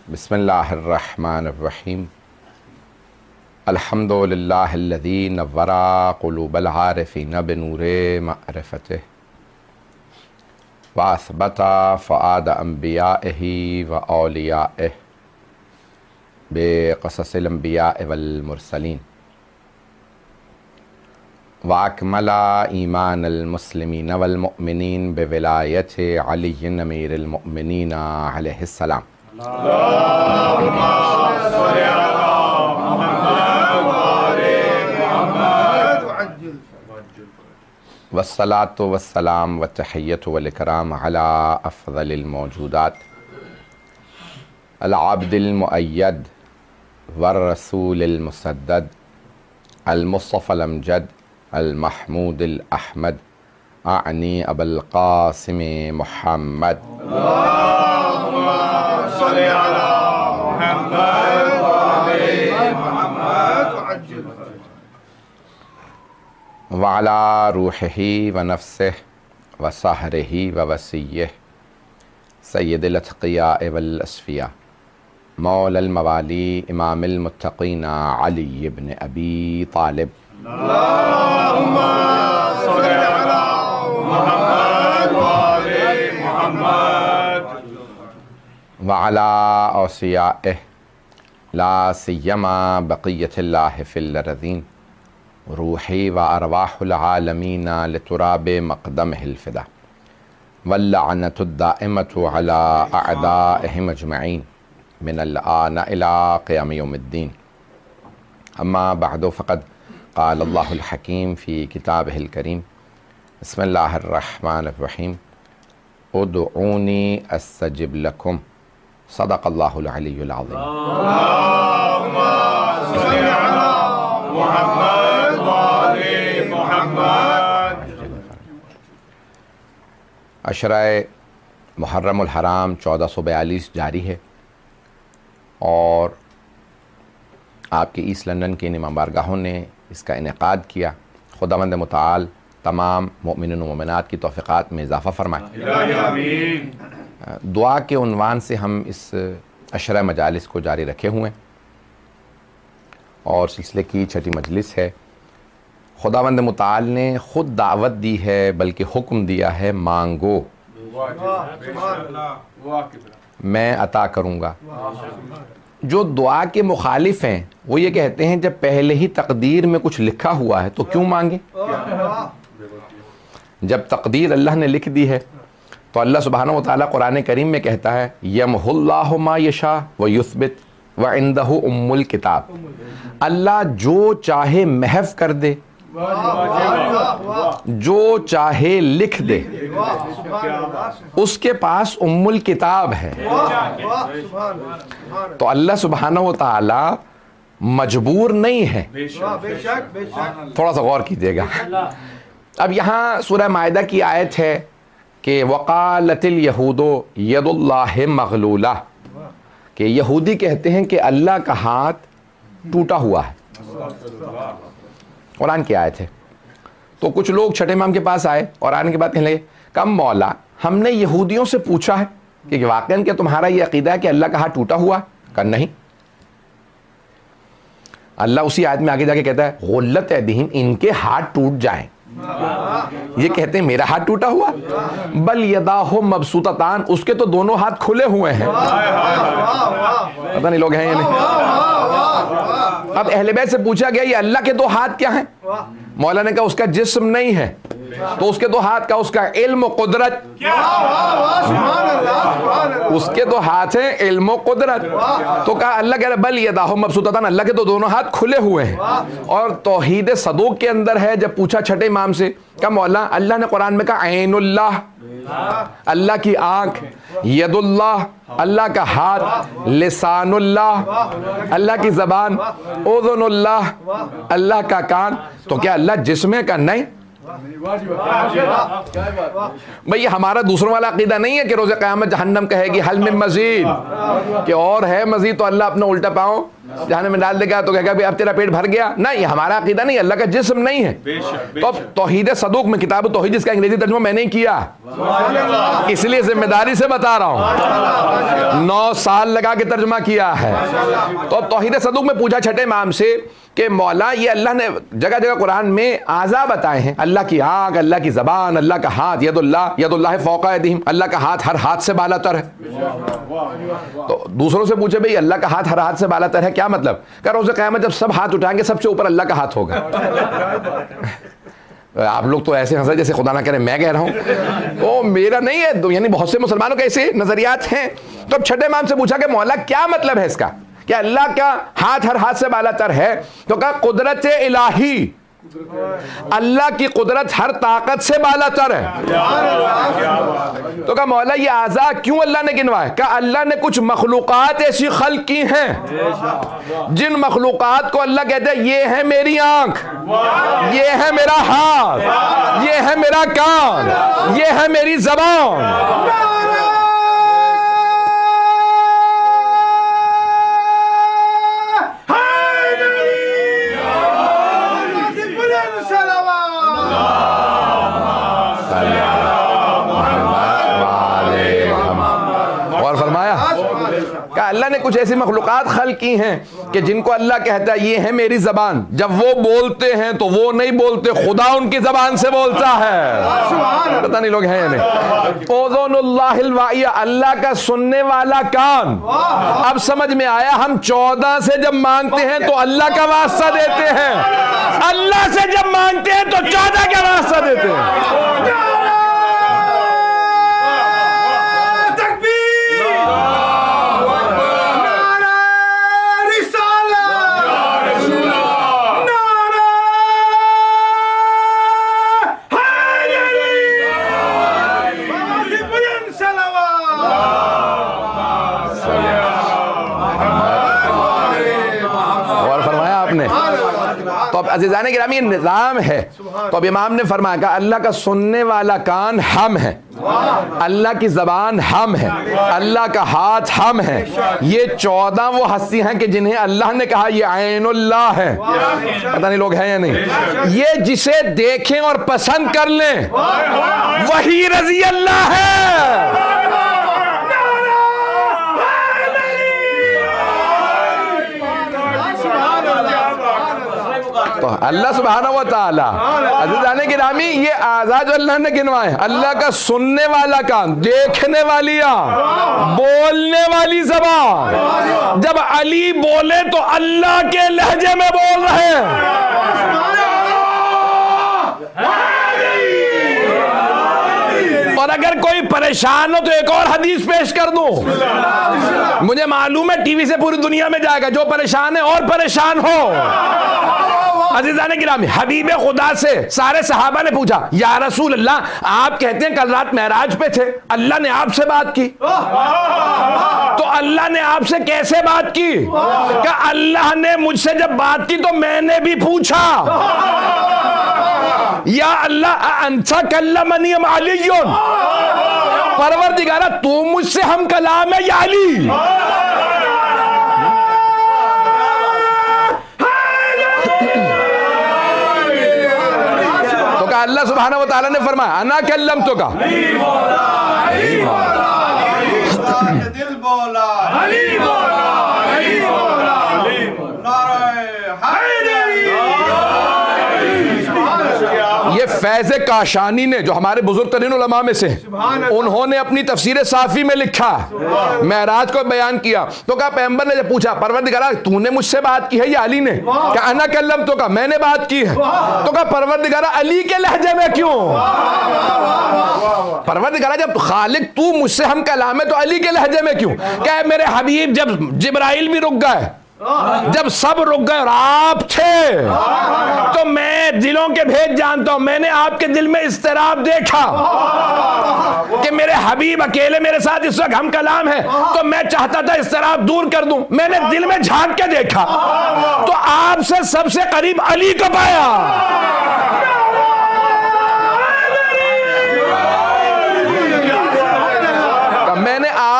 بسم اللہ الرحمن الرحیم. الحمد للہ الذی نور قلوب العارفین بنور معرفتہ واثبت فؤاد انبیائہ واولیائہ بقصص الانبیاء والمرسلین واکمل ایمان المسلمین والمؤمنین بولایت علی امیر المؤمنین علیہ السلام. اللہم صل علی محمد وآل محمد والصلاة والسلام والتحیۃ والاکرام علی افضل الموجودات العبد المؤید والرسول المسدد المصطفى الامجد المحمود الاحمد اعنی ابا القاسم محمد. صل على محمد وآل محمد وعلى روحه ونفسه وسحره ووسیه سید الاتقیاء والاسفیاء مولا الموالی امام المتقین علی بن ابی طالب. اللہم صل علی محمد وآل محمد وعلى اوصیائہ لا سیما بقیت اللہ فی الارضین روحی و ارواح العالمین لتراب مقدمہ الفدا واللعنۃ الدائمۃ علی اعدائہم اجمعین من الآن الی قیام یوم الدین. اما بعد فقد قال اللہ الحکیم فی کتابہ الکریم بسم اللہ الرحمن الرحیم ادعونی استجب لکم صدق اللہ العلی العظیم. اللہم صل علی محمد وآل محمد. عشرہ محرم الحرام 1442 جاری ہے اور آپ کے ایسٹ لندن کے امام بارگاہوں نے اس کا انعقاد کیا. خداوند متعال تمام مؤمنین و مومنات کی توفیقات میں اضافہ فرمائے. دعا کے عنوان سے ہم اس عشرہ مجالس کو جاری رکھے ہوئے ہیں اور سلسلے کی 6ٹھی مجلس ہے. خداوند متعال نے خود دعوت دی ہے بلکہ حکم دیا ہے مانگو میں عطا کروں گا. جو دعا کے مخالف ہیں وہ یہ کہتے ہیں جب پہلے ہی تقدیر میں کچھ لکھا ہوا ہے تو کیوں مانگیں. جب تقدیر اللہ نے لکھ دی ہے تو اللہ سبحانہ وتعالیٰ قرآن کریم میں کہتا ہے یمحو اللہ ما یشاء ویثبت وعندہ ام الکتاب. اللہ جو چاہے محو کر دے جو چاہے لکھ دے اس کے پاس ام الکتاب ہے. تو اللہ سبحانہ وتعالی مجبور نہیں ہے. تھوڑا سا غور کیجئے گا. اب یہاں سورہ مائدہ کی آیت ہے کہ وقالت الیہود ید اللہ مغلولہ کہ یہودی کہتے ہیں کہ اللہ کا ہاتھ ٹوٹا ہوا ہے. قرآن کی آیت ہے. تو کچھ لوگ چھٹے امام کے پاس آئے اور آنے کے بعد کہنے لگے کم مولا ہم نے یہودیوں سے پوچھا ہے کہ واقعاً کیا تمہارا یہ عقیدہ ہے کہ اللہ کا ہاتھ ٹوٹا ہوا ہے؟ کہ نہیں. اللہ اسی آیت میں آگے جا کے کہتا ہے غلت ایدیہم ان کے ہاتھ ٹوٹ جائیں. یہ کہتے ہیں میرا ہاتھ ٹوٹا ہوا بل یداہ مبسوطتان اس کے تو دونوں ہاتھ کھلے ہوئے ہیں. پتہ نہیں لوگ ہیں یا نہیں. اب اہل بیت سے پوچھا گیا یہ اللہ کے دو ہاتھ کیا ہیں؟ مولا نے کہا اس کا جسم نہیں ہے تو اس کے دو ہاتھ کا اس کا علم و قدرت. اس کے دو ہاتھ ہیں علم و قدرت. تو کہا اللہ کہہ رہا بل یداہ مبسوطتان اللہ کے تو دونوں ہاتھ کھلے ہوئے ہیں. اور توحید صدوق کے اندر ہے جب پوچھا چھٹے امام سے کہا مولا اللہ نے قرآن میں کہا عین اللہ اللہ کی آنکھ ید اللہ اللہ کا ہاتھ لسان اللہ اللہ کی زبان اذن اللہ اللہ کا کان. تو کیا اللہ جسم ہے؟ کا نہیں. بھئی یہ ہمارا دوسروں والا عقیدہ نہیں ہے کہ روز قیامت جہنم کہے گی حل من مزید، کہ اور ہے مزید، تو اللہ اپنا الٹا پاؤں جہنم میں ڈال دے گا تو کہے گا اب تیرا پیٹ بھر گیا. نہیں، یہ ہمارا عقیدہ نہیں، اللہ کا جسم نہیں ہے. تو اب توحید صدوق میں، کتاب توحید جس کا انگریزی ترجمہ میں نہیں کیا، اس لیے ذمہ داری سے بتا رہا ہوں، 9 سال لگا کے ترجمہ کیا ہے. تو اب توحید صدوق میں پوچھا چھٹے امام سے کہ مولا یہ اللہ نے جگہ جگہ قرآن میں اعضاء بتائے ہیں، اللہ کی آنکھ، اللہ کی زبان، اللہ کا ہاتھ، ید اللہ فوق ایدیہم، اللہ کا ہاتھ ہر ہاتھ سے بالا تر ہے. تو دوسروں سے پوچھے بھئی اللہ کا ہاتھ ہر ہاتھ سے بالا تر ہے کیا مطلب؟ کہ روز قیامت جب سب ہاتھ اٹھائیں گے سب سے اوپر اللہ کا ہاتھ ہوگا. آپ لوگ تو ایسے ہنسے جیسے خدا نہ کرے میں کہہ رہا ہوں، وہ میرا نہیں ہے، یعنی بہت سے مسلمانوں کے ایسے نظریات ہیں. تو اب چھٹے امام سے پوچھا کہ مولا کیا مطلب ہے اس کا کہ اللہ کا ہاتھ ہر ہاتھ سے بالا تر ہے؟ تو کہا قدرت الہی، اللہ کی قدرت ہر طاقت سے بالا تر ہے. تو کہا مولا یہ اعضاء کیوں اللہ نے گنوائے؟ کہا اللہ نے کچھ مخلوقات ایسی خلق کی ہیں جن مخلوقات کو اللہ کہتے ہیں یہ ہے میری آنکھ، یہ ہے میرا ہاتھ، یہ ہے میرا کان، یہ ہے میری زبان. اللہ نے کچھ ایسی مخلوقات خلق کی ہیں کہ جن کو اللہ کہتا ہے یہ ہے میری زبان. جب وہ بولتے ہیں تو وہ نہیں بولتے، خدا ان کی زبان سے بولتا ہے. پتہ نہیں لوگ ہیں یا نہیں. اذن اللہ الوائیہ، اللہ کا سننے والا کان. اب سمجھ میں آیا، ہم 14 سے جب مانگتے ہیں تو اللہ کا واسطہ دیتے ہیں، اللہ سے جب مانگتے ہیں تو 14 کا واسطہ دیتے ہیں. عزیزان گرامی یہ نظام ہے. تو اب امام نے فرمایا کہ اللہ کا سننے والا کان ہم ہیں، اللہ کی زبان ہم ہیں، اللہ کا ہاتھ ہم ہیں. یہ 14 وہ ہستی ہیں کہ جنہیں اللہ نے کہا یہ عین اللہ ہے. پتہ نہیں لوگ ہیں یا نہیں. یہ جسے دیکھیں اور پسند کر لیں وہی رضی اللہ ہے. تو اللہ سبحانہ و تعالی عزیزان گرامی یہ اعضاء جو اللہ نے گنوائے، اللہ کا سننے والا کان، دیکھنے والی آنکھ، بولنے والی زبان. جب علی بولے تو اللہ کے لہجے میں بول رہے ہیں. اور اگر کوئی پریشان ہو تو ایک اور حدیث پیش کر دوں. مجھے معلوم ہے ٹی وی سے پوری دنیا میں جائے گا، جو پریشان ہے اور پریشان ہو. عزیزان گرامی حبیب خدا سے سارے صحابہ نے پوچھا یا رسول اللہ آپ کہتے ہیں کل رات معراج پہ تھے، اللہ نے آپ سے بات کی. تو اللہ نے آپ سے کیسے بات کی؟ کہ اللہ نے مجھ سے جب بات کی تو میں نے بھی پوچھا یا اللہ انت کلمنی ام علی، پروردگارہ تو مجھ سے ہم کلام ہے یا علی؟ تو کہا اللہ سبحانہ و تعالی نے فرمایا انا کلمتک. دل بولا علی بولا علی بولا یہ فیض کاشانی نے جو ہمارے بزرگ ترین علماء میں سے انہوں نے اپنی تفسیر صافی میں لکھا، معراج کو بیان کیا. تو کہا پیغمبر نے جب پوچھا پروردگارہ تو نے مجھ سے بات کی ہے یا علی نے؟ کہ انا کلمتک، میں نے بات کی ہے. تو کہا پروردگارہ علی کے لہجے میں کیوں؟ پروردگارہ جب خالق تو مجھ سے ہم کلام ہے تو علی کے لہجے میں کیوں؟ کہ میرے حبیب جب جبرائیل بھی رک گئے، جب سب رک گئے اور آپ تھے تو میں دلوں کے بھید جانتا ہوں. میں نے آپ کے دل میں اضطراب دیکھا کہ میرے حبیب اکیلے میرے ساتھ اس وقت ہم کلام ہے، تو میں چاہتا تھا اضطراب دور کر دوں. میں نے دل میں جھانک کے دیکھا تو آپ سے سب سے قریب علی کو پایا.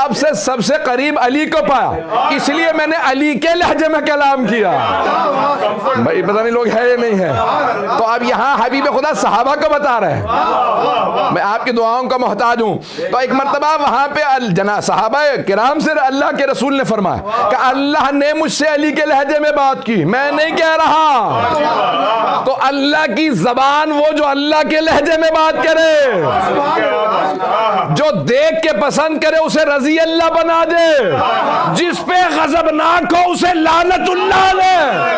آپ سے سب سے قریب علی کو پایا، اس لیے میں نے علی کے لہجے میں کلام کیا۔ بھائی پتہ نہیں لوگ ہے یا نہیں ہے۔ تو اب یہاں حبیب خدا صحابہ کو بتا رہے ہیں، میں آپ کی دعاؤں کا محتاج ہوں۔ تو ایک مرتبہ وہاں پہ صحابہ کرام سے اللہ کے رسول نے فرمایا کہ اللہ نے مجھ سے علی کے لہجے میں بات کی، میں نہیں کہہ رہا۔ تو اللہ کی زبان وہ جو اللہ کے لہجے میں بات کرے، جو دیکھ کے پسند کرے اسے رضی اللہ بنا دے، جس پہ غضبناک ہو اسے لعنت اللہ دے۔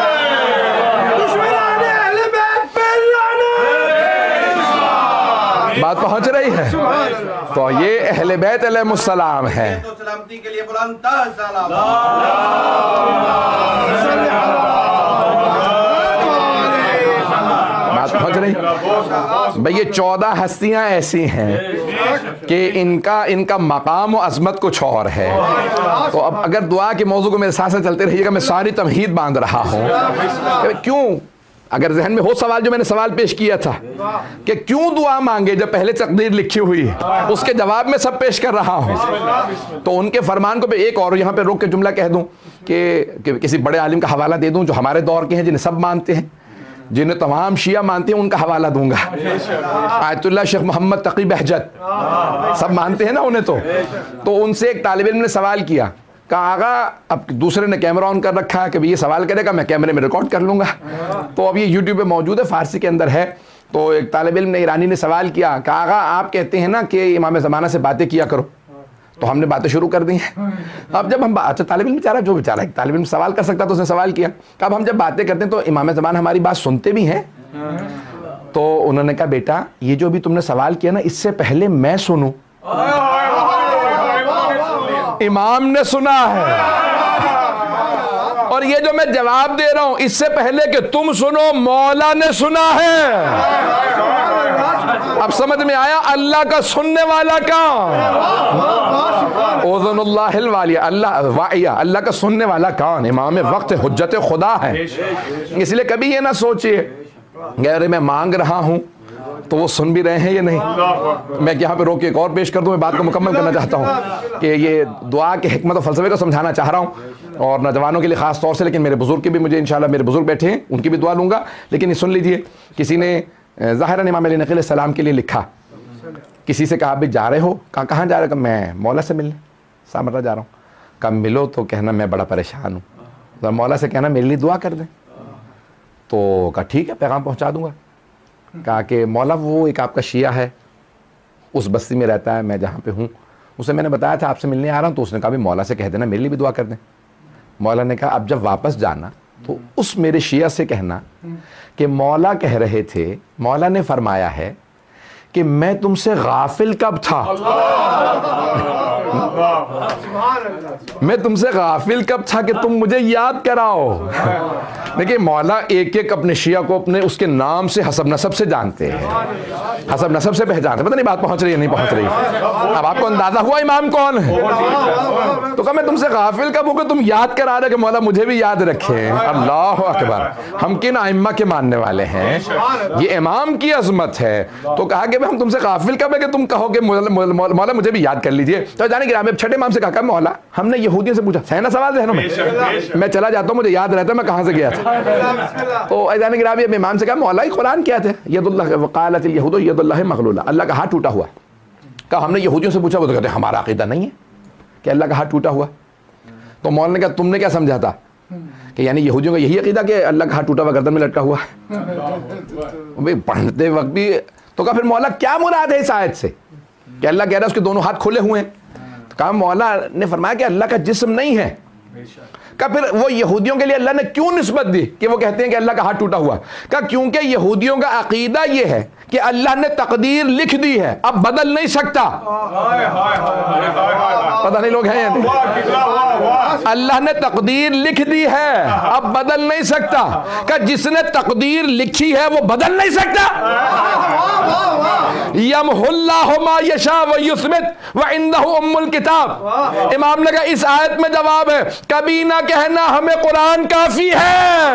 بات پہنچ رہی ہے؟ تو یہ اہل بیت علیہ السلام ہے۔ سلامتی کے لیے بلند سلام۔ بات پہنچ رہی؟ بھئی یہ 14 ہستیاں ایسی ہیں کہ ان کا مقام و عظمت کچھ اور ہے۔ تو اب اگر دعا کے موضوع کو میرے ساتھ ساتھ چلتے رہیے گا، میں ساری تمہید باندھ رہا ہوں۔ کیوں؟ اگر ذہن میں ہو سوال جو میں نے سوال پیش کیا تھا کہ کیوں دعا مانگے جب پہلے تقدیر لکھی ہوئی ہے، اس کے جواب میں سب پیش کر رہا ہوں۔ تو ان کے فرمان کو ایک اور یہاں پہ روک کے جملہ کہہ دوں کہ کسی بڑے عالم کا حوالہ دے دوں جو ہمارے دور کے ہیں، جنہیں سب مانتے ہیں، جنہیں تمام شیعہ مانتے ہیں، ان کا حوالہ دوں گا۔ آیت اللہ شیخ محمد تقی بہجت، سب مانتے ہیں نا انہیں۔ تو ان سے ایک طالب علم نے سوال کیا، کہا آقا اب دوسرے نے کیمرہ آن کر رکھا ہے کہ یہ سوال کرے گا، میں کیمرے میں ریکارڈ کر لوں گا۔ تو اب یہ یوٹیوب پہ موجود ہے، فارسی کے اندر ہے۔ تو ایک طالب علم نے ایرانی نے سوال کیا، کہا آقا آپ کہتے ہیں نا کہ امام زمانہ سے باتیں کیا کرو، تو ہم نے باتیں شروع کر دی ہیں۔ اب جب ہم اچھا طالب علم بیچارہ جو بیچارہ ایک طالب علم سوال کر سکتا تو اس نے سوال کیا کہ اب ہم جب باتیں کرتے ہیں تو امام زمانہ ہماری بات سنتے بھی ہیں؟ تو انہوں نے کہا بیٹا یہ جو بھی تم نے سوال کیا نا، اس سے پہلے میں سنوں، امام نے سنا ہے، اور یہ جو میں جواب دے رہا ہوں اس سے پہلے کہ تم سنو مولا نے سنا ہے۔ اب سمجھ میں آیا اللہ کا سننے والا کون؟ اوذن اللہ الوالیہ، اللہ کا سننے والا کون؟ امام وقت حجت خدا ہے۔ اس لیے کبھی یہ نہ سوچئے کہ میں مانگ رہا ہوں تو وہ سن بھی رہے ہیں یا نہیں۔ میں یہاں پہ روک کے ایک اور پیش کر دوں، میں بات کو مکمل کرنا چاہتا ہوں کہ یہ دعا کے حکمت و فلسفے کو سمجھانا چاہ رہا ہوں، اور نوجوانوں کے لیے خاص طور سے، لیکن میرے بزرگ کی بھی مجھے انشاءاللہ میرے بزرگ بیٹھے ہیں ان کی بھی دعا لوں گا۔ لیکن یہ سن لیجئے، کسی نے ظاہراً امام علی نقی علیہ السلام کے لیے لکھا، کسی سے کہا آپ بھی جا رہے ہو؟ کہاں جا رہے ہو؟ کہ میں مولا سے ملنے سامرا جا رہا ہوں۔ کہا ملو تو کہنا میں بڑا پریشان ہوں، مولا سے کہنا میرے لیے دعا کر دیں۔ تو کہا ٹھیک ہے پیغام پہنچا دوں گا۔ کہا کہ مولا وہ ایک آپ کا شیعہ ہے، اس بستی میں رہتا ہے، میں جہاں پہ ہوں، اسے میں نے بتایا تھا آپ سے ملنے آ رہا ہوں، تو اس نے کہا بھی مولا سے کہہ دینا میرے لیے بھی دعا کر دیں۔ مولا نے کہا اب جب واپس جانا تو اس میرے شیعہ سے کہنا کہ مولا کہہ رہے تھے، مولا نے فرمایا ہے کہ میں تم سے غافل کب تھا، میں تم سے غافل کب تھا کہ تم مجھے یاد کراؤ۔ دیکھیں مولا ایک ایک اپنے شیعہ کو اپنے اس کے نام سے حسب نسب سے جانتے ہیں، حسب نسب سے پہچانتے ہیں۔ پتہ نہیں بات پہنچ رہی ہے نہیں پہنچ رہی؟ اب آپ کو اندازہ ہوا امام کون ہے؟ تو کہا میں تم سے غافل کب ہوں کہ تم یاد کرا رہے کہ مولا مجھے بھی یاد رکھے۔ اللہ اکبر، ہم کن ائمہ کے ماننے والے ہیں، یہ امام کی عظمت ہے۔ تو کہا کہ ہم تم سے غافل کب ہے کہ تم کہو کہ مولا مجھے بھی یاد کر لیجئے۔ تو جانے کہ ہمیں چھٹے امام سے کہا مولا ہم نے یہودیوں سے پوچھا، صحیح نا سوال ذہنوں میں چلا جاتا ہوں، مجھے یاد رہتا ہے میں کہاں سے گیا تھا۔ تو ایزان گرامی اب امام سے کہا مولا قرآن کیا تھے، ید اللہ وقالت الیہود ید اللہ مغلولہ، اللہ کا ہاتھ ٹوٹا ہوا۔ کہا ہم نے یہودیوں سے پوچھا، وہ تو کہتے ہیں ہمارا عقیدہ نہیں ہے کہ اللہ کا ہاتھ ٹوٹا ہوا۔ تو مولا نے کہا تم نے کیا سمجھا تھا کہ یعنی یہودیوں کا یہی عقیدہ کہ اللہ کا ہاتھ ٹوٹا ہوا گردن میں لٹکا ہوا ہے؟ پڑھتے وقت بھی تو کہا پھر مولا کیا مراد ہے اس آیت سے کہ اللہ کہہ رہا ہے اس کے دونوں ہاتھ کھلے ہوئے ہیں؟ تو کہا مولا نے فرمایا کہ اللہ کا جسم نہیں ہے۔ کہا پھر وہ یہودیوں کے لیے اللہ نے کیوں نسبت دی کہ وہ کہتے ہیں کہ اللہ کا ہاتھ ٹوٹا ہوا؟ کہا کیونکہ یہودیوں کا عقیدہ یہ ہے کہ اللہ نے تقدیر لکھ دی ہے، اب بدل نہیں سکتا۔ پتہ نہیں لوگ ہیں یا نہیں؟ اللہ نے تقدیر لکھ دی ہے، اب بدل نہیں سکتا۔ کہ جس نے تقدیر لکھی ہے وہ بدل نہیں سکتا۔ یمحو اللہ ما یشاء ویثبت وعندہ ام الکتاب۔ امام نے کہا اس آیت میں جواب ہے، کبھی نہ کہنا ہمیں قرآن کافی ہے،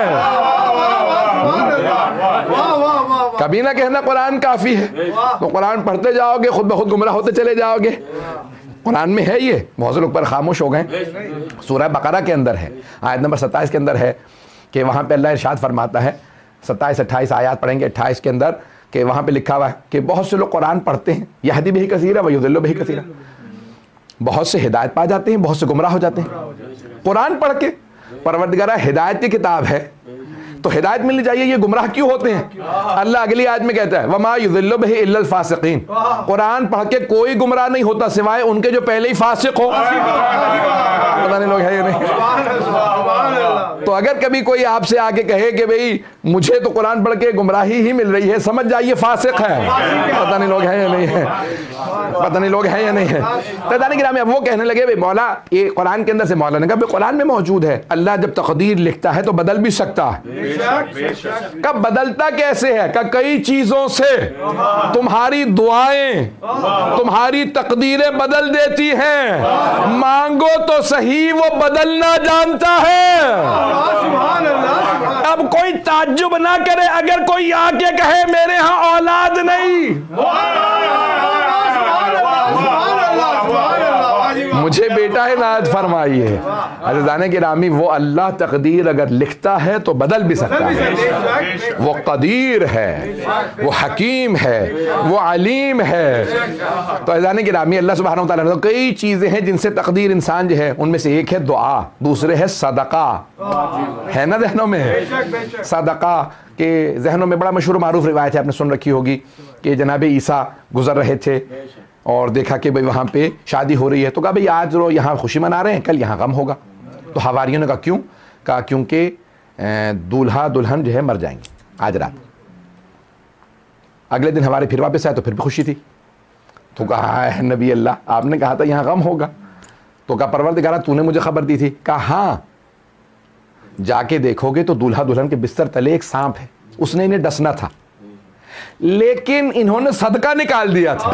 کبھی نہ کہنا قرآن کافی ہے۔ تو قرآن پڑھتے جاؤ گے خود بخود گمراہ ہوتے چلے جاؤ گے۔ قرآن میں ہے یہ، بہت سے لوگ پر خاموش ہو گئے. سورہ بقرہ کے اندر ہے، آیت نمبر 27 کے اندر ہے کہ وہاں پہ اللہ ارشاد فرماتا ہے، 27-28 آیات پڑھیں گے 28 کے اندر، کہ وہاں پہ لکھا ہوا ہے کہ بہت سے لوگ قرآن پڑھتے ہیں، یہدی بہ کثیرا ویضل بہ کثیرا، بہت سے ہدایت پا جاتے ہیں، بہت سے گمراہ ہو جاتے ہیں قرآن پڑھ کے. پروردگارہ ہدایت کی کتاب ہے تو ہدایت ملنی چاہیے، یہ گمراہ کیوں ہوتے ہیں؟ اللہ اگلی آیت میں کہتا ہے وما یضل بہ الا الفاسقین، قرآن پڑھ کے کوئی گمراہ نہیں ہوتا سوائے ان کے جو پہلے ہی فاسق ہو. پتہ نہیں لوگ ہے یا نہیں. تو اگر کبھی کوئی آپ سے آ کے کہے کہ بھئی مجھے تو قرآن پڑھ کے گمراہی ہی مل رہی ہے، سمجھ جائیے فاسق ہے. پتہ نہیں لوگ ہیں یا نہیں ہے، پتہ نہیں لوگ ہیں یا نہیں ہے. تعداد گرامی اب وہ کہنے لگے بھئی مولا یہ قرآن کے اندر سے، مولا نے کہا بھئی قرآن میں موجود ہے، اللہ جب تقدیر لکھتا ہے تو بدل بھی سکتا ہے. کب بدلتا کیسے ہے؟ کہ کئی چیزوں سے تمہاری دعائیں، تمہاری تقدیریں بدل دیتی ہیں. مانگو تو صحیح، وہ بدلنا جانتا ہے. اب کوئی تعجب نہ کرے اگر کوئی آ کے کہے میرے ہاں اولاد نہیں، مجھے بیٹا ہے نائت فرمائیے. عزیزان گرامی وہ اللہ تقدیر اگر لکھتا ہے تو بدل بھی سکتا ہے. وہ قدیر ہے، وہ حکیم ہے، وہ علیم ہے. تو عزیزان گرامی اللہ سبحانہ وتعالیٰ نے کئی چیزیں ہیں جن سے تقدیر انسان جو ہے، ان میں سے ایک ہے دعا، دوسرے ہے صدقہ. ہے نا ذہنوں میں صدقہ کہ ذہنوں میں بڑا مشہور معروف روایت ہے، آپ نے سن رکھی ہوگی کہ جناب عیسیٰ گزر رہے تھے اور دیکھا کہ بھئی وہاں پہ شادی ہو رہی ہے، تو کہا بھئی آج رو یہاں خوشی منا رہے ہیں، کل یہاں غم ہوگا. تو حواریوں نے کہا کیوں؟ کہا کیونکہ دولہا دلہن جو ہے مر جائیں گے آج رات. اگلے دن ہمارے پھر واپس آئے تو پھر بھی خوشی تھی. تو کہا اے نبی اللہ آپ نے کہا تھا یہاں غم ہوگا. تو کہا پروردگارہ تو نے مجھے خبر دی تھی. کہا ہاں جا کے دیکھو گے تو دولہا دلہن کے بستر تلے ایک سانپ ہے، اس نے انہیں ڈسنا تھا لیکن انہوں نے صدقہ نکال دیا تھا.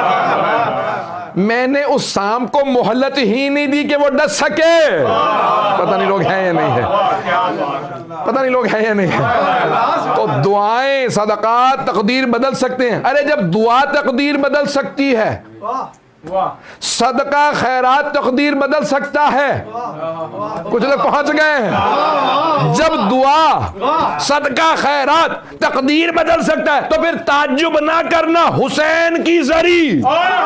میں نے اس سانپ کو مہلت ہی نہیں دی کہ وہ ڈس سکے. پتہ نہیں لوگ ہیں یا نہیں ہے، پتہ نہیں لوگ ہیں یا نہیں ہے. تو دعائیں صدقات تقدیر بدل سکتے ہیں. ارے جب دعا تقدیر بدل سکتی ہے، صدقہ خیرات تقدیر بدل سکتا ہے. کچھ لوگ پہنچ گئے ہیں. جب دعا صدقہ خیرات تقدیر بدل سکتا ہے تو پھر تعجب نہ کرنا حسین کی زری.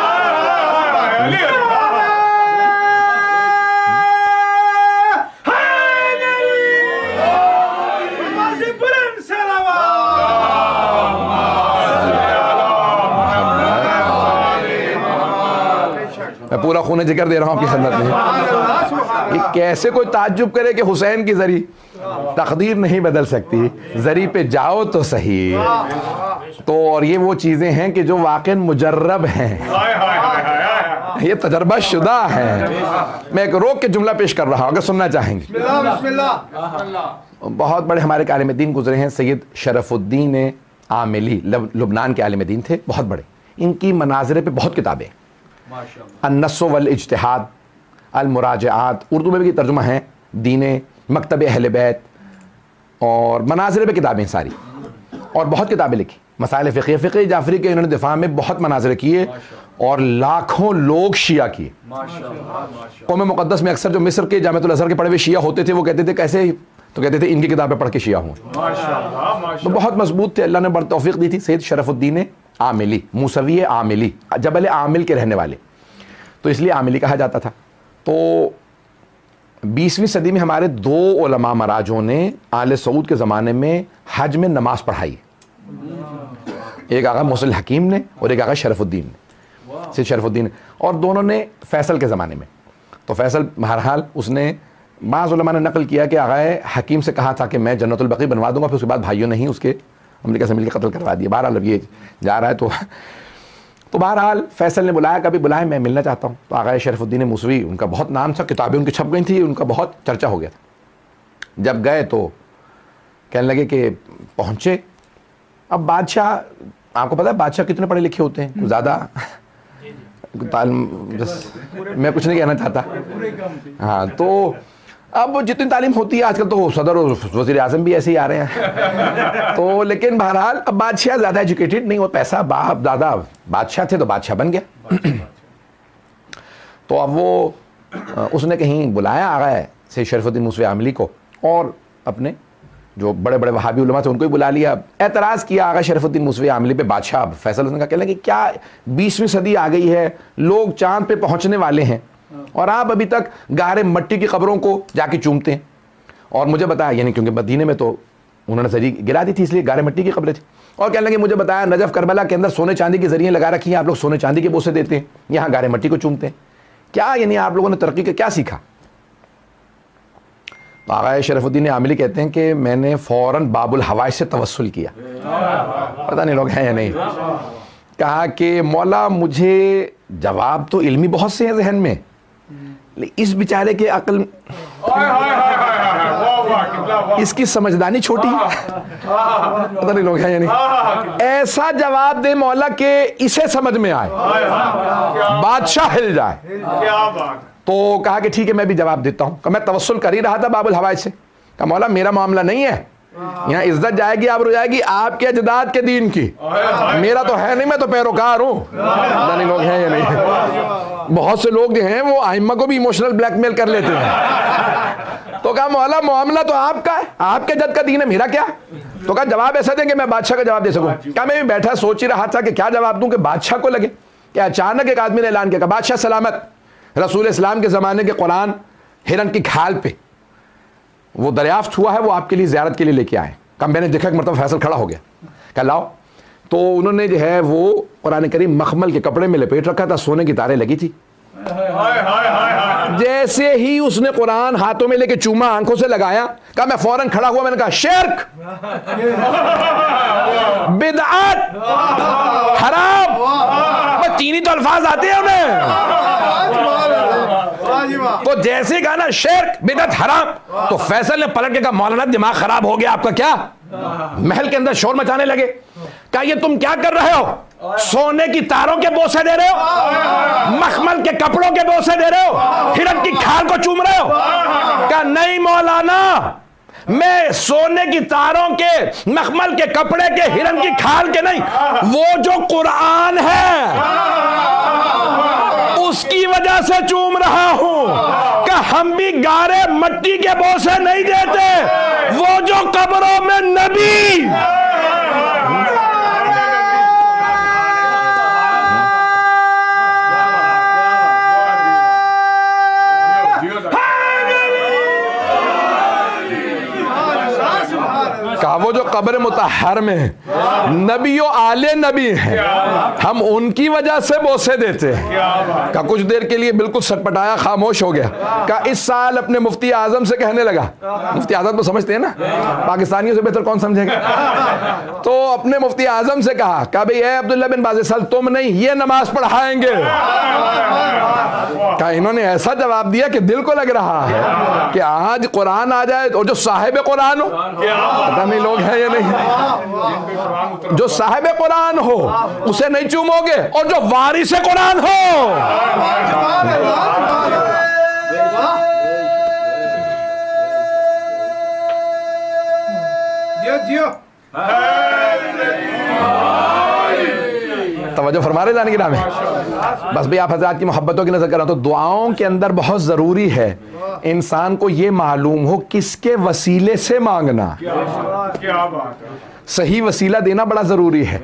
میں پورا خون جگر دے رہا ہوں آپ کی خدمت میں. یہ کیسے کوئی تعجب کرے کہ حسین کی زری تقدیر نہیں بدل سکتی، زری پہ جاؤ تو صحیح. تو اور یہ وہ چیزیں ہیں کہ جو واقعاً مجرب ہیں، یہ تجربہ شدہ ہیں. میں ایک روک کے جملہ پیش کر رہا ہوں اگر سننا چاہیں گے. بہت بڑے ہمارے عالم دین گزرے ہیں، سید شرف الدین عاملی لبنان کے عالم دین تھے، بہت بڑے. ان کی مناظرے پہ بہت کتابیں، النص والاجتہاد، المراجعات، اردو میں بھی ترجمہ ہیں، دین، مکتب اہل بیت، اور مناظرے پہ کتابیں ساری. اور بہت کتابیں لکھی، مسائل فقہ جعفری کے انہوں نے دفاع میں بہت مناظرے کیے اور لاکھوں لوگ شیعہ کیے. قوم مقدس میں اکثر جو مصر کے جامعۃ الازہر کے پڑھے ہوئے شیعہ ہوتے تھے وہ کہتے تھے کیسے، تو کہتے تھے ان کی کتابیں پڑھ کے شیعہ ہوں. تو بہت مضبوط تھے، اللہ نے بڑی توفیق دی تھی. سید شرف الدین عاملی، موسوی عاملی، جبل عامل کے رہنے والے، تو اس لیے عاملی کہا جاتا تھا. تو 20ویں صدی میں ہمارے دو علماء مراجوں نے آل سعود کے زمانے میں حج میں نماز پڑھائی. ایک آقا موسی الحکیم نے اور ایک آقا شرف الدین نے، سید شرف الدین، اور دونوں نے فیصل کے زمانے میں. تو فیصل بہرحال اس نے، بعض علماء نے نقل کیا کہ آقا حکیم سے کہا تھا کہ میں جنت البقیع بنوا دوں گا، پھر اس کے بعد بھائیوں نے ہی اس کے امریکہ سے مل کے قتل کروا دیا. بہرحال اب یہ جا رہا ہے تو بہرحال فیصل نے بلایا، کبھی بلائے میں ملنا چاہتا ہوں. تو آقا شرف الدین موسوی، ان کا بہت نام تھا، کتابیں ان کی چھپ گئی تھیں، ان کا بہت چرچا ہو گیا تھا. جب گئے تو کہنے لگے کہ پہنچے. اب بادشاہ، آپ کو پتا ہے بادشاہ کتنے پڑھے لکھے ہوتے ہیں، زیادہ میں کچھ نہیں کہنا چاہتا. ہاں تو اب جتنی تعلیم ہوتی ہے آج کل تو صدر اور وزیر اعظم بھی ایسے ہی آ رہے ہیں. تو لیکن بہرحال اب بادشاہ زیادہ ایجوکیٹڈ نہیں، وہ پیسہ باپ دادا بادشاہ تھے تو بادشاہ بن گیا. تو اب وہ اس نے کہیں بلایا آ گئے سید شریف الدین موسوی عاملی کو اور اپنے جو بڑے بڑے وہابی علماء تھے ان کو ہی بلا لیا. اعتراض کیا آغا شریف الدین موسوی عاملی پہ. بادشاہ فیصل حسن کا کہنے لگے کیا 20ویں صدی آ گئی ہے, لوگ چاند پہ پہنچنے والے ہیں اور آپ ابھی تک گارے مٹی کی قبروں کو جا کے چومتے ہیں. اور مجھے بتایا, یعنی کیونکہ مدینے میں تو انہوں نے زری گرا دی تھی اس لیے گارے مٹی کی قبریں تھیں, اور کہنے لگے مجھے بتایا نجف کربلا کے اندر سونے چاندی کی ذریعے لگا رکھی ہیں, آپ لوگ سونے چاندی کے بوسے دیتے ہیں, یہاں گارے مٹی کو چومتے ہیں. کیا یعنی آپ لوگوں نے ترقی کا کیا سیکھا؟ تو آغا شریف الدین عاملی کہتے ہیں کہ میں نے فوراً باب الحوائج سے توسل کیا. پتہ نہیں لوگ ہیں یا نہیں. کہا کہ مولا مجھے جواب تو علمی بہت سے ہیں ذہن میں, اس بیچارے کے عقل, اس کی سمجھدانی چھوٹی ہے. پتہ نہیں لوگ ہیں یا نہیں. ایسا جواب دے مولا کہ اسے سمجھ میں آئے, بادشاہ ہل جائے. تو کہا کہ ٹھیک ہے میں بھی جواب دیتا ہوں. کہ میں توسل کر ہی رہا تھا باب الحوائج سے. کہ مولا میرا معاملہ نہیں ہے, یہاں عزت جائے گی آبرو جائے گی آپ کے اجداد کے دین کی, میرا تو ہے نہیں, میں تو پیروکار ہوں. نہیں لوگ ہیں یا نہیں. بہت سے لوگ جو ہیں وہ ائمہ کو بھی ایموشنل بلیک میل کر لیتے ہیں. تو کہا مولا معاملہ تو آپ کا ہے, آپ کے جد کا دین ہے, میرا کیا. تو کہا جواب ایسا دیں کہ میں بادشاہ کا جواب دے سکوں. کہا میں بھی بیٹھا سوچ ہی رہا تھا کہ کیا جواب دوں کہ بادشاہ کو لگے. کہ اچانک ایک آدمی نے اعلان کیا کہ بادشاہ سلامت, رسول اسلام کے زمانے کے قرآن ہرن کی کھال پہ وہ دریافت ہوا ہے, وہ آپ کے لیے زیارت کے لیے لے کے آئے. کہا میں نے دیکھا ایک مرتبہ فیصل کھڑا ہو گیا. کہا لاؤ. تو انہوں نے جو ہے وہ قرآن کریم مخمل کے کپڑے میں لپیٹ رکھا تھا, سونے کی تاریں لگی تھی. جیسے ہی اس نے قرآن ہاتھوں میں لے کے چوما, آنکھوں سے لگایا, کہا میں فوراً کھڑا ہوا, میں نے کہا شرک, بدعت, حرام. تین ہی تو الفاظ آتے ہیں انہیں. تو جیسے کہا نا شرک بدعت حرام, تو فیصل نے پلٹ کے کہا مولانا دماغ خراب ہو گیا آپ کا کیا. محل کے اندر شور مچانے لگے. کہا یہ تم کیا کر رہے ہو, سونے کی تاروں کے بوسے دے رہے ہو, مخمل کے کپڑوں کے بوسے دے رہے ہو, ہرن کی کھال کو چوم رہے ہو. کہا نہیں مولانا, میں سونے کی تاروں کے, مخمل کے کپڑے کے, ہرن کی کھال کے نہیں, وہ جو قرآن ہے اس کی وجہ سے چوم رہا ہوں. کہ ہم بھی گارے مٹی کے بوسے نہیں دیتے, وہ جو قبروں میں نبی کہا وہ جو قبر مطہر میں نبی و آل نبی ہیں, ہم ان کی وجہ سے بوسے دیتے ہیں. کہا کچھ دیر کے لیے بالکل سٹپٹایا, خاموش ہو گیا. کہا اس سال اپنے مفتی اعظم سے کہنے لگا, مفتی اعظم تو سمجھتے ہیں نا, پاکستانیوں سے بہتر کون سمجھے گا. تو اپنے مفتی اعظم سے کہا بھئی اے عبداللہ بن باز سال تم نہیں, یہ نماز پڑھائیں گے. کہا انہوں نے ایسا جواب دیا کہ دل کو لگ رہا ہے کہ آج قرآن آ جائے اور جو صاحب قرآن ہو, پتہ نہیں لوگ ہیں یا نہیں, جو صاحب قرآن ہو اسے نہیں چومو گے, اور جو وارث قرآن ہو. توجہ فرما رہے جانے کی نام ہے. بس بھی آپ حضرات کی محبتوں کی نظر کر رہا ہوں. تو دعاؤں کے اندر بہت ضروری ہے انسان کو یہ معلوم ہو کس کے وسیلے سے مانگنا. صحیح وسیلہ دینا بڑا ضروری ہے.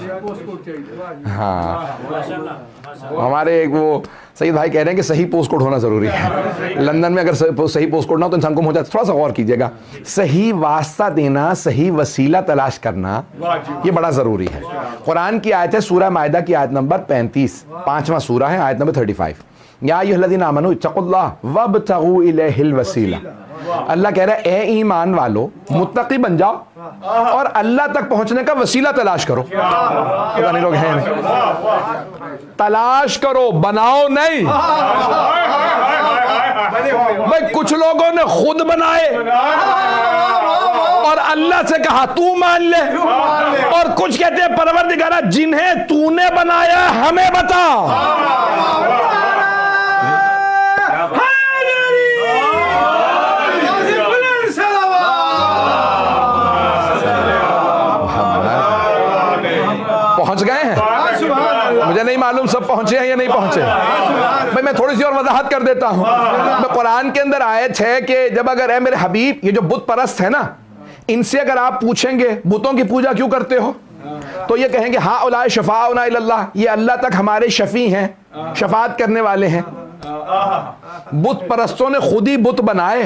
ہاں ہمارے ایک وہ سعید بھائی کہہ رہے ہیں کہ صحیح پوسٹ کوڈ ہونا ضروری ہے. لندن میں اگر صحیح پوسٹ کوڈ نہ ہو تو انسان گم ہو جاتا ہے. تھوڑا سا غور کیجئے گا, صحیح واسطہ دینا, صحیح وسیلہ تلاش کرنا, یہ بڑا ضروری ہے. قرآن کی آیت ہے سورہ مائدہ کی آیت نمبر 35, 5واں سورہ ہے, آیت نمبر 35. یا ایھا الذین آمنوا اتقوا اللہ وابتغوا الیہ الوسیلہ. اللہ کہہ رہا ہے اے ایمان والو متقی بن جاؤ اور اللہ تک پہنچنے کا وسیلہ تلاش کرو. پتہ نہیں لوگ ہیں, تلاش کرو, بناؤ نہیں. بھائی کچھ لوگوں نے خود بنائے اور اللہ سے کہا تو مان لے, اور کچھ کہتے ہیں پروردگارا جنہیں تو نے بنایا ہمیں بتا. پہنچ گئے ہیں, مجھے نہیں معلوم سب سب پہنچے ہیں یا نہیں پہنچے؟ بھائی میں تھوڑی سی اور وضاحت کر دیتا ہوں. میں قرآن کے اندر آیت ہے کہ جب اگر اے میرے حبیب، یہ جو بت پرست ہے نا، ان سے اگر آپ پوچھیں گے بتوں کی پوجا کیوں کرتے ہو، تو یہ کہیں گے ہاں اولئک شفاعنا الی اللہ، یہ اللہ تک ہمارے شفیع ہیں، شفاعت کرنے والے ہیں. بت پرستوں نے خود ہی بت بنائے،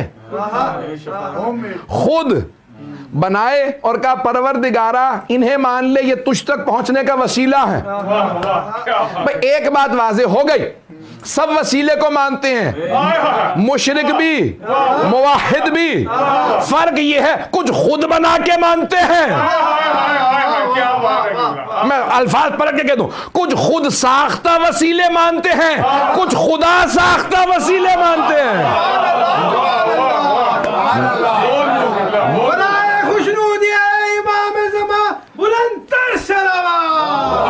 خود بنائے اور کہا پروردگارا انہیں مان لے، یہ تجھ تک پہنچنے کا وسیلہ ہے. بھئی ایک بات واضح ہو گئی، سب وسیلے کو مانتے ہیں، مشرک بھی موحد بھی. فرق یہ ہے کچھ خود بنا کے مانتے ہیں. میں الفاظ پلٹ کے کہہ دوں، کچھ خود ساختہ وسیلے مانتے ہیں، کچھ خدا ساختہ وسیلے مانتے ہیں. خوشنودی ہے امام زمان، بلند تر صلوات.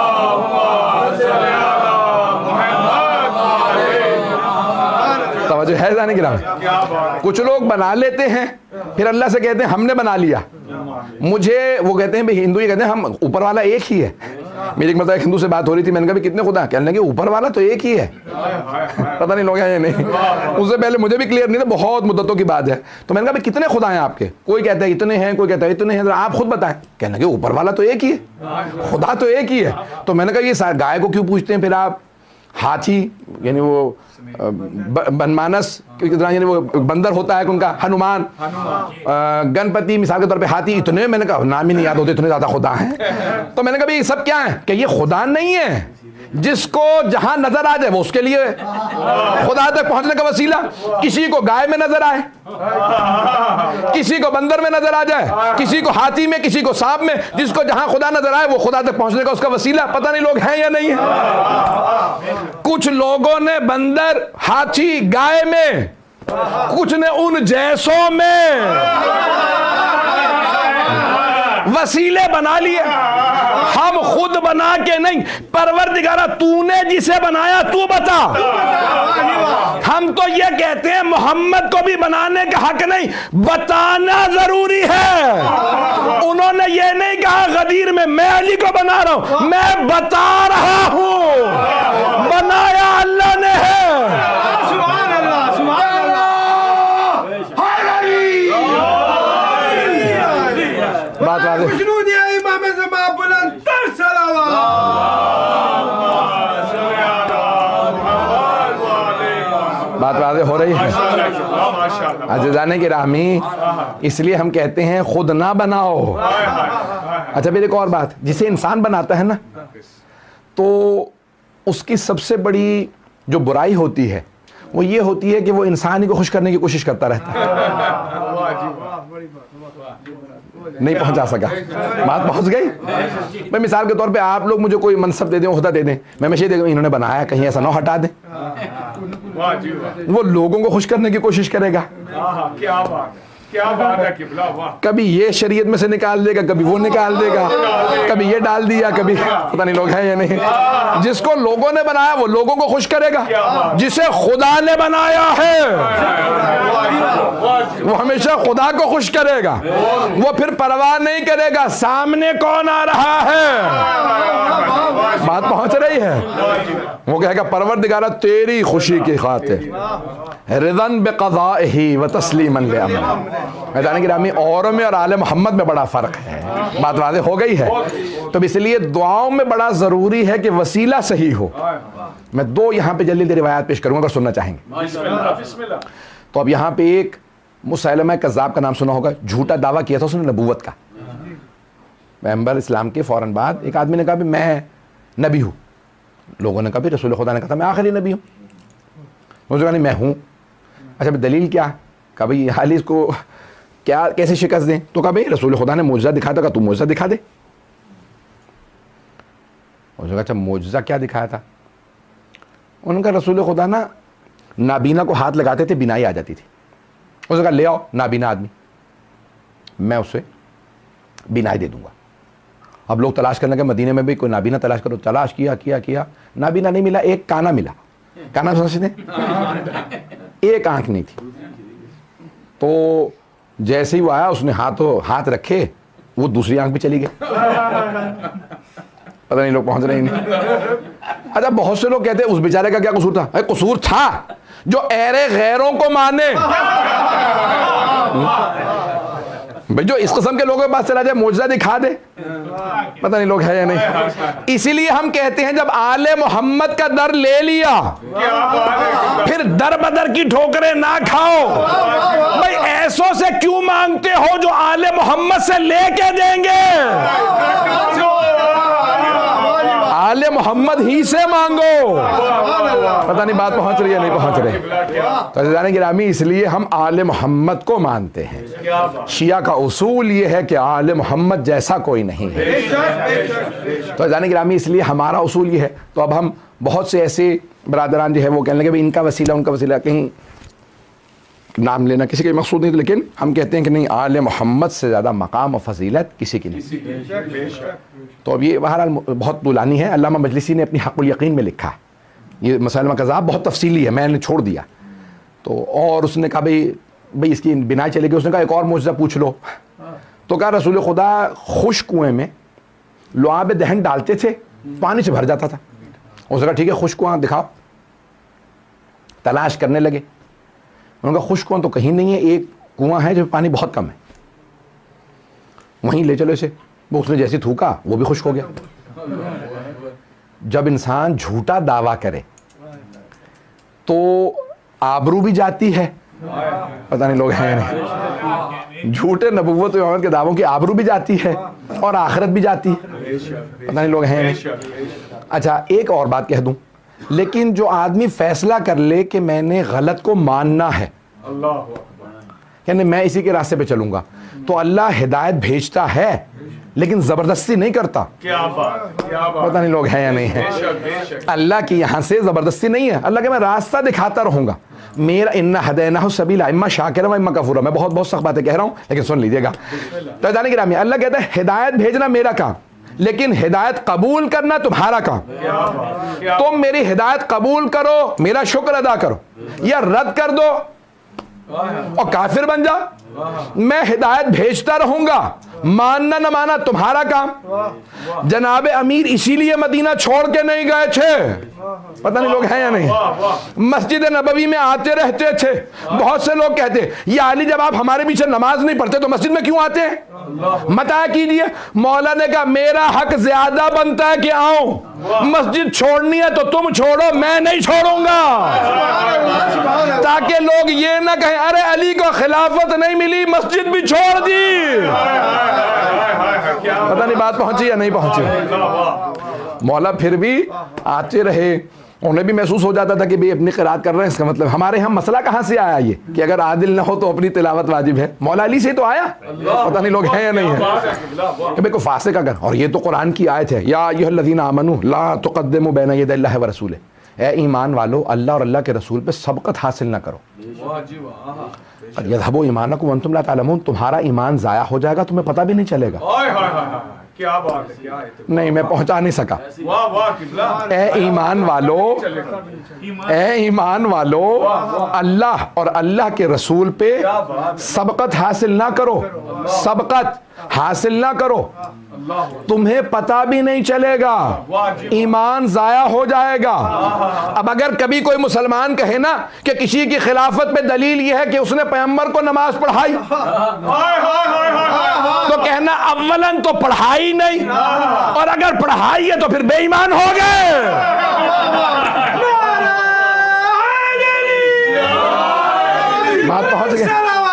توجہ ہے ذہن گرامی؟ کچھ لوگ بنا لیتے ہیں پھر اللہ سے کہتے ہیں ہم نے بنا لیا. مجھے وہ کہتے ہیں بھئی ہندو یہ کہتے ہیں ہم اوپر والا ایک ہی ہے. میری ایک مرتبہ ایک ہندو سے بات ہو رہی تھی، میں نے کہا بھی کتنے خدا؟ کہنے لگے اوپر والا تو ایک ہی ہے. پتہ نہیں لوگ ہیں یا نہیں. اس سے پہلے مجھے بھی کلیئر نہیں تھا، بہت مدتوں کی بات ہے. تو میں نے کہا بھی کتنے خدا ہیں آپ کے؟ کوئی کہتا ہے اتنے ہیں، کوئی کہتا ہے اتنے ہیں، آپ خود بتائیں. کہنے لگے اوپر والا تو ایک ہی ہے، خدا تو ایک ہی ہے. تو میں نے کہا یہ گائے کو کیوں پوچھتے ہیں پھر آپ؟ ہاتھی یعنی وہ بنمانس یعنی وہ بندر ہوتا ہے ان کا، ہنومان، گنپتی مثال کے طور پہ ہاتھی، اتنے میں نے کہا نام ہی نہیں یاد ہوتے، اتنے زیادہ خدا ہیں. تو میں نے کہا یہ سب کیا ہیں؟ کہ یہ خدا نہیں ہے، جس کو جہاں نظر آ جائے وہ اس کے لیے خدا تک پہنچنے کا وسیلہ. کسی کو گائے میں نظر آئے، کسی کو بندر میں نظر آ جائے، کسی کو ہاتھی میں، کسی کو سانپ میں، جس کو جہاں خدا نظر آئے وہ خدا تک پہنچنے کا اس کا وسیلہ. پتہ نہیں لوگ ہیں یا نہیں ہیں. کچھ لوگوں نے بندر، ہاتھی، گائے میں، کچھ نے ان جیسوں میں وسیلے بنا لیے. ہم خود بنا کے نہیں، پروردگارہ تو نے جسے بنایا تو بتا. ہم تو یہ کہتے ہیں محمد کو بھی بنانے کا حق نہیں، بتانا ضروری ہے. انہوں نے یہ نہیں کہا غدیر میں علی کو بنا رہا ہوں، میں بتا رہا ہوں بنایا اللہ نے ہے. بات واضح. خوشنودی ہے امام زمان، بلند تر صلوات. بات واضح ہو رہی ہے عزیزان گرامی. اس لیے ہم کہتے ہیں خود نہ بناؤ. اچھا پھر ایک اور بات، جسے انسان بناتا ہے نا تو اس کی سب سے بڑی جو برائی ہوتی ہے وہ یہ ہوتی ہے کہ وہ انسان ہی کو خوش کرنے کی کوشش کرتا رہتا ہے. نہیں پہنچا سکا، بات پہنچ گئی. میں مثال کے طور پہ آپ لوگ مجھے کوئی منصب دے دیں، عہدہ دے دیں، میں ہمیشہ دیکھوں انہوں نے بنایا، کہیں ایسا نہ ہٹا دیں. وہ لوگوں کو خوش کرنے کی کوشش کرے گا. کبھی یہ شریعت میں سے نکال دے گا، کبھی وہ نکال دے گا، کبھی یہ ڈال دیا، کبھی پتہ نہیں لوگ ہیں یا نہیں. جس کو لوگوں نے بنایا وہ لوگوں کو خوش کرے گا، جسے خدا نے بنایا ہے وہ ہمیشہ خدا کو خوش کرے گا. وہ پھر پرواہ نہیں کرے گا سامنے کون آ رہا ہے. بات پہنچ رہی ہے. وہ کہے گا پروردگارہ تیری خوشی کی خاطر رضاً بقضائہ و تسلیماً لامرہ. میدان گرامی اوروں میں اور آل محمد میں بڑا فرق ہے. بات واضح ہو گئی ہے. تو اس لیے دعاؤں میں بڑا ضروری ہے کہ وسیلہ صحیح ہو. میں دو یہاں پہ جلدی روایات پیش کروں گا اگر سننا چاہیں گے. تو اب یہاں پہ ایک مسیلمہ کذاب کا نام سنا ہوگا، جھوٹا دعویٰ کیا تھا اس نے نبوت کا. پیغمبر اسلام کے فوراً بعد ایک آدمی نے کہا بھی میں نبی ہوں. لوگوں نے کہا بھی رسول خدا نے کہا تھا میں آخری نبی ہوں. اس نے کہا نہیں میں ہوں. اچھا بھی دلیل کیا؟ کہا بھئی حالی اس کو کیا کیسے شکست دیں؟ تو کہا بھئی رسول خدا نے معجزہ دکھایا تھا، کہا تو معجزہ دکھا دے. اس نے کہا اچھا معجزہ کیا دکھایا تھا؟ ان کا رسول خدا نا نابینا کو ہاتھ لگاتے تھے بینائی آ جاتی تھی. اس نے کہا لے آؤ نابینا آدمی، میں اسے بینائی دے دوں گا. اب لوگ تلاش کرنے کے مدینے میں بھی کوئی نابینا تلاش کرو. تلاش کیا نابینا نہیں ملا. ایک کانا ملا. کانا سمجھتے ہیں؟ ایک آنکھ نہیں تھی. تو جیسے ہی وہ آیا اس نے ہاتھ رکھے وہ دوسری آنکھ بھی چلی گئی. پتہ نہیں لوگ پہنچ رہے ہیں. اچھا بہت سے لوگ کہتے ہیں اس بیچارے کا کیا قصور تھا؟ قصور تھا جو ایرے غیروں کو مانے. بھئی جو اس قسم کے لوگوں کے پاس چلا جائے معجزہ دکھا دے، پتہ نہیں لوگ ہے یا نہیں. اسی لیے ہم کہتے ہیں جب آل محمد کا در لے لیا پھر در بدر کی ٹھوکریں نہ کھاؤ. بھئی ایسوں سے کیوں مانگتے ہو جو آل محمد سے لے کے دیں گے؟ آل محمد ہی سے مانگو. پتہ نہیں بات پہنچ رہی ہے نہیں پہنچ رہی. تو عزیزان گرامی اس لیے ہم آل محمد کو مانتے ہیں. شیعہ کا اصول یہ ہے کہ آل محمد جیسا کوئی نہیں ہے. تو عزیزان گرامی اس لیے ہمارا اصول یہ ہے. تو اب ہم بہت سے ایسے برادران جو ہے وہ کہنے لگے ان کا وسیلہ ان کا وسیلہ، کہیں نام لینا کسی کا مقصود نہیں، لیکن ہم کہتے ہیں کہ نہیں، آل محمد سے زیادہ مقام و فضیلت کسی کی نہیں. تو اب یہ بہرحال بہت طولانی ہے. علامہ مجلسی نے اپنی حق الیقین میں لکھا ہے. یہ مسائل کذاب بہت تفصیلی ہے، میں نے چھوڑ دیا. تو اور اس نے کہا بھئی اس کی بنا چلے گی. اس نے کہا ایک اور معجزہ پوچھ لو. تو کہا رسول خدا خشک کنویں میں لعاب دہن ڈالتے تھے، پانی سے بھر جاتا تھا. اس نے کہا ٹھیک ہے خشک کنواں دکھاؤ. تلاش کرنے لگے. انہوں نے کہا خشک کنواں تو کہیں نہیں ہے، ایک کنواں ہے جو پانی بہت کم ہے، وہیں لے چلو اسے. وہ اس نے جیسے تھوکا وہ بھی خشک ہو گیا. جب انسان جھوٹا دعویٰ کرے تو آبرو بھی جاتی ہے. پتہ نہیں لوگ ہیں نہیں. جھوٹے نبوت و امامت کے دعووں کی آبرو بھی جاتی ہے اور آخرت بھی جاتی ہے. پتہ نہیں لوگ ہیں نہیں. اچھا ایک اور بات کہہ دوں، لیکن جو آدمی فیصلہ کر لے کہ میں نے غلط کو ماننا ہے، یعنی میں اسی کے راستے پہ چلوں گا، تو اللہ ہدایت بھیجتا ہے لیکن زبردستی نہیں کرتا. پتہ نہیں لوگ ہیں یا نہیں ہیں. اللہ کی یہاں سے زبردستی نہیں ہے. اللہ کہ میں راستہ دکھاتا رہوں گا. میرا انا ہدیناہ السبیل اما شاکرا و اما کفورا. میں بہت بہت سخت باتیں کہہ رہا ہوں لیکن سن لیجیے گا. تو جانے گرامی اللہ کہتا ہے ہدایت بھیجنا میرا کام، لیکن ہدایت قبول کرنا تمہارا کام. تم میری ہدایت قبول کرو، میرا شکر ادا کرو، یا رد کر دو اور کافر بن جا. میں ہدایت بھیجتا رہوں گا، ماننا نہ ماننا تمہارا کام. جناب امیر اسی لیے مدینہ چھوڑ کے نہیں گئے تھے. پتہ نہیں لوگ ہیں یا نہیں. مسجد نبوی میں آتے رہتے تھے. بہت سے لوگ کہتے یا علی جب آپ ہمارے پیچھے نماز نہیں پڑھتے تو مسجد میں کیوں آتے ہیں؟ متا کیجئے. مولا نے کہا میرا حق زیادہ بنتا ہے کہ آؤں. مسجد چھوڑنی ہے تو تم چھوڑو، میں نہیں چھوڑوں گا، تاکہ لوگ یہ نہ کہیں ارے علی کو خلافت نہیں ملی مسجد بھی چھوڑ دی. پتہ نہیں بات پہنچی یا نہیں پہنچی. مولا پھر بھی آتے رہے. انہیں بھی محسوس ہو جاتا تھا کہ بھی اپنی قرات کر رہے ہیں، اس کا مطلب ہمارے ہم مسئلہ کہاں سے آیا یہ کہ اگر عادل نہ ہو تو اپنی تلاوت واجب ہے. مولا علی سے تو آیا. پتہ نہیں لوگ ہیں یا نہیں ہیں کہ بھئی کو فاسق اگر، اور یہ تو قرآن کی آیت ہے یا ایھا الذین آمنوا لا تقدموا بین یدی اللہ ورسولہ. اے ایمان والو اللہ اور اللہ کے رسول پہ سبقت حاصل نہ کرو. یذھبوا ایمانکم وانتم لا تعلمون. تمہارا ایمان ضائع ہو جائے گا، تمہیں پتہ بھی نہیں چلے گا. کیا بات ہے، نہیں میں پہنچا نہیں سکا. اے ایمان والو، اے ایمان والو اللہ اور اللہ کے رسول پہ سبقت حاصل نہ کرو، سبقت حاصل نہ کرو، تمہیں پتہ بھی نہیں چلے گا، ایمان ضائع ہو جائے گا. اب اگر کبھی کوئی مسلمان کہے نا کہ کسی کی خلافت پہ دلیل یہ ہے کہ اس نے پیغمبر کو نماز پڑھائی، تو کہنا اولاً تو پڑھائی نہیں، اور اگر پڑھائی ہے تو پھر بے ایمان ہو گئے. بات پہنچ گئی.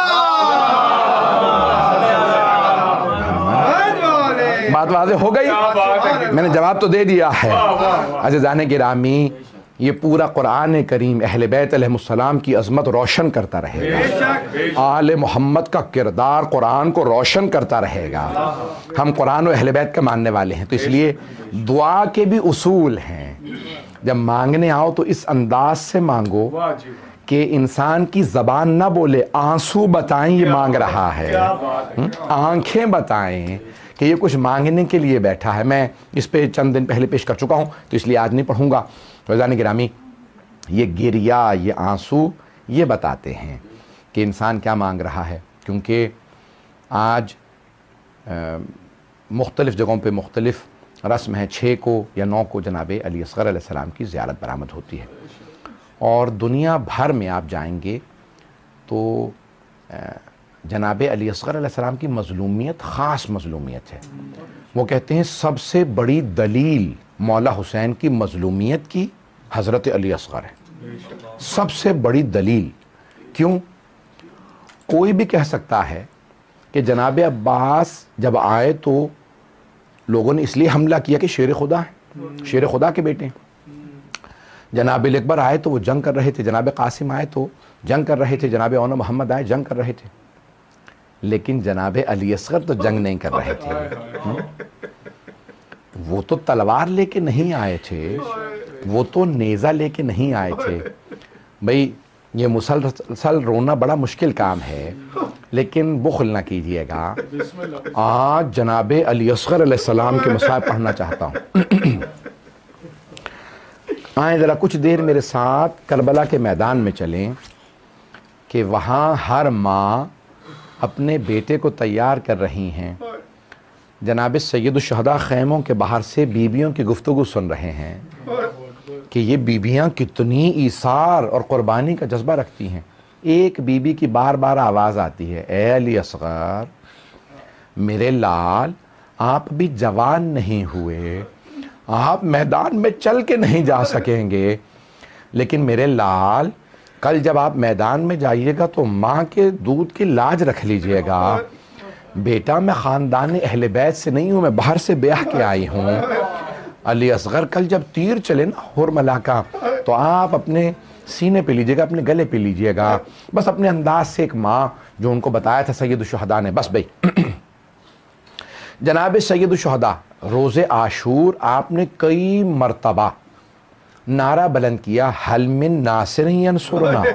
بات واضح ہو گئی. میں نے جواب تو دے دیا ہے. عزیزان گرامی یہ پورا قرآن کریم اہل بیت علیہ السلام کی عظمت روشن کرتا رہے گا. آل محمد کا کردار قرآن کو روشن کرتا رہے گا. ہم قرآن و اہل بیت کا ماننے والے ہیں، تو اس لیے دعا کے بھی اصول ہیں. جب مانگنے آؤ تو اس انداز سے مانگو کہ انسان کی زبان نہ بولے آنسو بتائیں یہ مانگ رہا ہے، آنکھیں بتائیں کہ یہ کچھ مانگنے کے لیے بیٹھا ہے. میں اس پہ چند دن پہلے پیش کر چکا ہوں تو اس لیے آج نہیں پڑھوں گا. عزیزان گرامی یہ گریہ، یہ آنسو یہ بتاتے ہیں کہ انسان کیا مانگ رہا ہے. کیونکہ آج مختلف جگہوں پہ مختلف رسم ہے 6 کو یا 9 کو جناب علی اصغر علیہ السلام کی زیارت برآمد ہوتی ہے، اور دنیا بھر میں آپ جائیں گے تو جناب علی اصغر علیہ السلام کی مظلومیت خاص مظلومیت ہے۔ وہ کہتے ہیں سب سے بڑی دلیل مولا حسین کی مظلومیت کی حضرت علی اصغر ہے، سب سے بڑی دلیل۔ کیوں؟ کوئی بھی کہہ سکتا ہے کہ جناب عباس جب آئے تو لوگوں نے اس لیے حملہ کیا کہ شیر خدا ہیں، شیر خدا کے بیٹے ہیں۔ جناب اکبر آئے تو وہ جنگ کر رہے تھے، جناب قاسم آئے تو جنگ کر رہے تھے، جناب اونا محمد آئے جنگ کر رہے تھے، لیکن جناب علی اصغر تو جنگ نہیں کر رہے تھے۔ وہ تو تلوار لے کے نہیں آئے تھے، وہ تو نیزہ لے کے نہیں آئے تھے۔ بھئی یہ مسلسل رونا بڑا مشکل کام ہے، لیکن بخل نہ کیجئے گا، آج جناب علی اصغر علیہ السلام کے مصائب پڑھنا چاہتا ہوں۔ آئیں ذرا کچھ دیر میرے ساتھ کربلا کے میدان میں چلیں کہ وہاں ہر ماں اپنے بیٹے کو تیار کر رہی ہیں۔ جناب سید الشہداء خیموں کے باہر سے بیویوں کی گفتگو سن رہے ہیں کہ یہ بیویاں کتنی ایثار اور قربانی کا جذبہ رکھتی ہیں۔ ایک بیوی کی بار بار آواز آتی ہے، اے علی اصغر میرے لال، آپ بھی جوان نہیں ہوئے، آپ میدان میں چل کے نہیں جا سکیں گے، لیکن میرے لال کل جب آپ میدان میں جائیے گا تو ماں کے دودھ کی لاج رکھ لیجئے گا۔ بیٹا میں خاندان اہل بیت سے نہیں ہوں، میں باہر سے بیاہ کے آئی ہوں۔ علی اصغر کل جب تیر چلے نا حرملہ کا تو آپ اپنے سینے پہ لیجئے گا، اپنے گلے پہ لیجئے گا۔ بس اپنے انداز سے ایک ماں جو ان کو بتایا تھا سید الشہداء نے، بس بھئی جناب سید الشہداء روز عاشور آپ نے کئی مرتبہ نعرہ بلند کیا، حل من ناصر ینصرنا،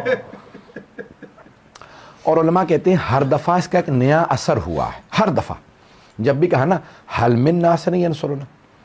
اور علماء کہتے ہیں ہر دفعہ اس کا ایک نیا اثر ہوا ہے۔ ہر دفعہ جب بھی کہا نا حل من ناصر ینصرنا،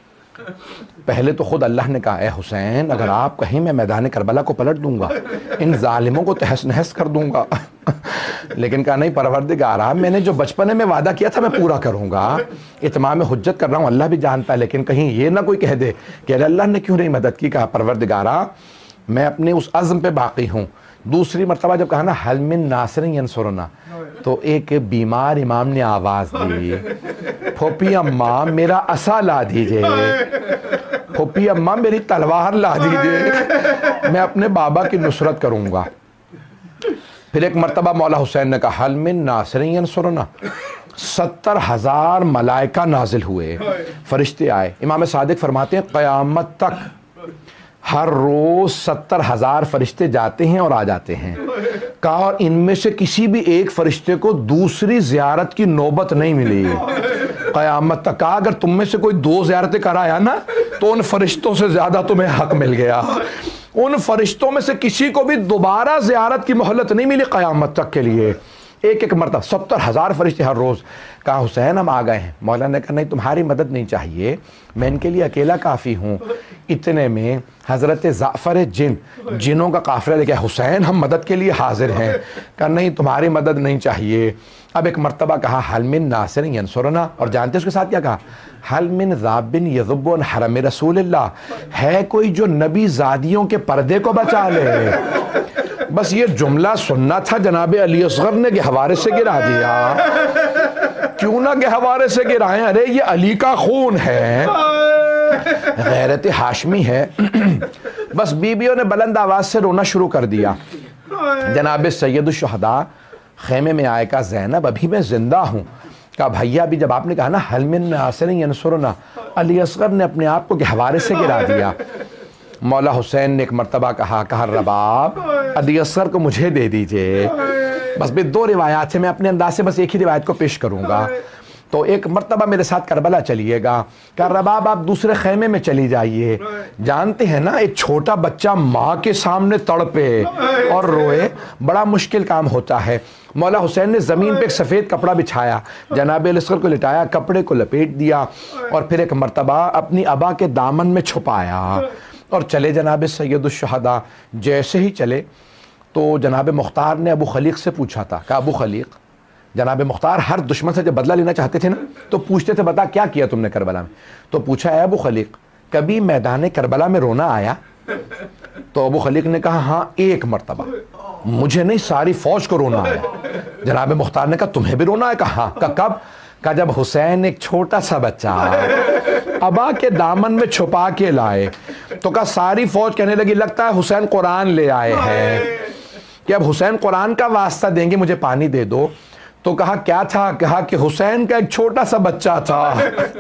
پہلے تو خود اللہ نے کہا اے حسین اگر آپ کہیں میں میدان کربلا کو پلٹ دوں گا، ان ظالموں کو تہس نہس کر دوں گا، لیکن کہا نہیں پروردگارا میں نے جو بچپنے میں وعدہ کیا تھا میں پورا کروں گا، اتمام حجت کر رہا ہوں، اللہ بھی جانتا ہے، لیکن کہیں یہ نہ کوئی کہہ دے کہ اللہ نے کیوں نہیں مدد کی۔ کہا پروردگارا میں اپنے اس عزم پہ باقی ہوں۔ دوسری مرتبہ جب کہا نا حل من ناصر ینصرنا، تو ایک بیمار امام نے آواز دی، پھوپھی اماں میرا عصا لا دیجئے، پھوپھی اماں میری تلوار لا دیجئے، میں اپنے بابا کی نصرت کروں گا۔ پھر ایک مرتبہ مولا حسین نے کہا حل من ناصر ینصرنا، 70,000 ملائکہ نازل ہوئے، فرشتے آئے۔ امام صادق فرماتے ہیں قیامت تک ہر روز 70,000 فرشتے جاتے ہیں اور آ جاتے ہیں۔ کہا اور ان میں سے کسی بھی ایک فرشتے کو دوسری زیارت کی نوبت نہیں ملی قیامت تک۔ کہا اگر تم میں سے کوئی 2 زیارتیں کرایا نا تو ان فرشتوں سے زیادہ تمہیں حق مل گیا۔ ان فرشتوں میں سے کسی کو بھی دوبارہ زیارت کی مہلت نہیں ملی قیامت تک کے لیے۔ ایک ایک مرتبہ 70,000 فرشتے ہر روز۔ کہا حسین ہم آ گئے ہیں۔ مولا نے کہا نہیں تمہاری مدد نہیں چاہیے، میں ان کے لیے اکیلا کافی ہوں۔ اتنے میں حضرت زعفر جنوں کا قافلہ لے کے حسین ہم مدد کے لیے حاضر ہیں۔ کہا نہیں تمہاری مدد نہیں چاہیے۔ اب ایک مرتبہ کہا حل من ناصر ینصرنا، اور جانتے اس کے ساتھ کیا کہا؟ حل من ذاب یذب عن حرم رسول اللہ، ہے کوئی جو نبی زادیوں کے پردے کو بچا لے۔ بس یہ جملہ سننا تھا، جناب علی اصغر نے گہوارے سے گرا دیا۔ کیوں نہ گہوارے سے گرائیں، ارے یہ علی کا خون ہے، غیرت ہاشمی ہے۔ بس بیویوں نے بلند آواز سے رونا شروع کر دیا۔ جناب سید الشہداء خیمے میں آئے، کہا زینب ابھی میں زندہ ہوں۔ کہا بھیا بھی جب آپ نے کہا نا حل من ناصر ینصرنا، علی اصغر نے اپنے آپ کو گہوارے سے گرا دیا۔ مولا حسین نے ایک مرتبہ کہا رباب علی اصغر کو مجھے دے دیجئے۔ بس بھی 2 روایات ہیں، میں اپنے انداز سے بس ایک ہی روایت کو پیش کروں گا۔ تو ایک مرتبہ میرے ساتھ کربلا چلیے گا، کہا رباب آپ دوسرے خیمے میں چلی جائیے۔ جانتے ہیں نا ایک چھوٹا بچہ ماں کے سامنے تڑپے اور روئے، بڑا مشکل کام ہوتا ہے۔ مولا حسین نے زمین پہ ایک سفید کپڑا بچھایا، جناب علی اصغر کو لٹایا، کپڑے کو لپیٹ دیا، اور پھر ایک مرتبہ اپنی ابا کے دامن میں چھپایا اور چلے جناب سید الشہداء۔ جیسے ہی چلے تو جناب مختار نے ابو خلیق سے پوچھا تھا، کہا ابو خلیق جناب مختار ہر دشمن سے جب بدلہ لینا چاہتے تھے نا تو پوچھتے تھے بتا کیا کیا تم نے کربلا میں؟ تو پوچھا اے ابو خلیق کبھی میدان کربلا میں رونا آیا؟ تو ابو خلیق نے کہا ہاں ایک مرتبہ، مجھے نہیں ساری فوج کو رونا آیا۔ جناب مختار نے کہا تمہیں بھی رونا ہے؟ کہا ہاں۔ کہا کب؟ کہا جب حسین ایک چھوٹا سا بچہ ابا کے دامن میں چھپا کے لائے تو کہا ساری فوج کہنے لگی لگتا ہے حسین قرآن لے آئے ہیں، کہ اب حسین قرآن کا واسطہ دیں گے مجھے پانی دے دو۔ تو کہا کیا تھا؟ کہا کہ حسین کا ایک چھوٹا سا بچہ تھا۔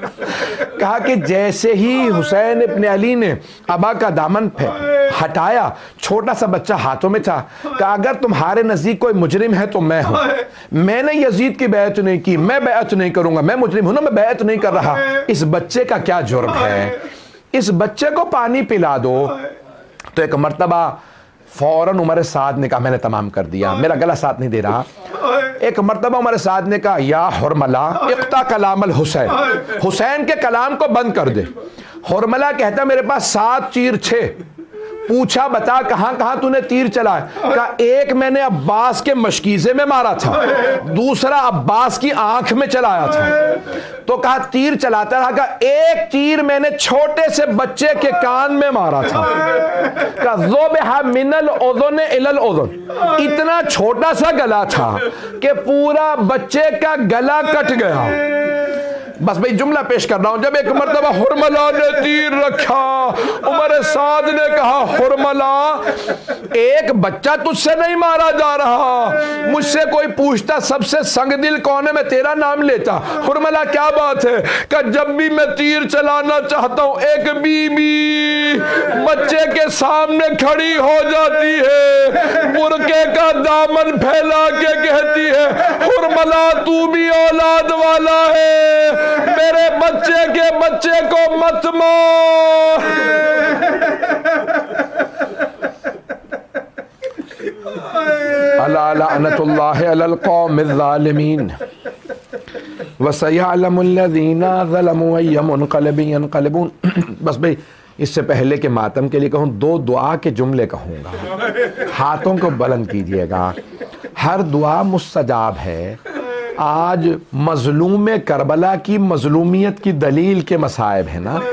کہا کہ جیسے ہی حسین ابن علی نے ابا کا دامن ہٹایا چھوٹا سا بچہ ہاتھوں میں تھا۔ کہا اگر تمہارے نزدیک کوئی مجرم ہے تو میں ہوں، میں نے یزید کی بیعت نہیں کی، میں بیعت نہیں کروں گا، میں مجرم ہوں نا، میں بیعت نہیں کر رہا، اس بچے کا کیا جرم ہے، اس بچے کو پانی پلا دو۔ تو ایک مرتبہ فوراً عمر سعد نے کہا میں نے تمام کر دیا، میرا گلا ساتھ نہیں دے رہا۔ ایک مرتبہ عمر سعد نے کہا یا حرملہ اقطع کلام الحسین، حسین کے کلام کو بند کر دے۔ حرملہ کہتا میرے پاس 7 تیر تھے۔ پوچھا بتا کہاں کہاں تو نے تیر چلائے؟ کہا ایک میں نے عباس کے مشکیزے میں مارا تھا، دوسرا عباس کی آنکھ میں چلایا تھا۔ تو کہا تیر چلاتا رہا، کہا ایک تیر میں نے چھوٹے سے بچے کے کان میں مارا تھا۔ کہا ذبح من الاذن الی الاذن، اتنا چھوٹا سا گلا تھا کہ پورا بچے کا گلا کٹ گیا۔ بس بھئی جملہ پیش کر رہا ہوں، جب ایک مرتبہ حرملہ نے تیر رکھا، عمر سعد نے کہا حرملہ ایک بچہ تجھ سے نہیں مارا جا رہا، مجھ سے کوئی پوچھتا سب سے سنگ دل کون ہے میں تیرا نام لیتا۔ حرملہ کیا بات ہے؟ کہ جب بھی میں تیر چلانا چاہتا ہوں ایک بی بی بچے کے سامنے کھڑی ہو جاتی ہے، برقعے کا دامن پھیلا کے کہتی ہے حرملہ تو بھی اولاد والا ہے، میرے بچے کے بچے کو مت مار۔ الا لعنت اللہ علی القوم الظالمین وسیعلم الذین ظلموا ای منقلب ینقلبون۔ بس بھئی اس سے پہلے کہ ماتم کے لیے کہوں 2 دعا کے جملے کہوں گا، ہاتھوں کو بلند کیجئے گا، ہر دعا مستجاب ہے۔ آج مظلوم کربلا کی مظلومیت کی دلیل کے مصائب ہیں نا،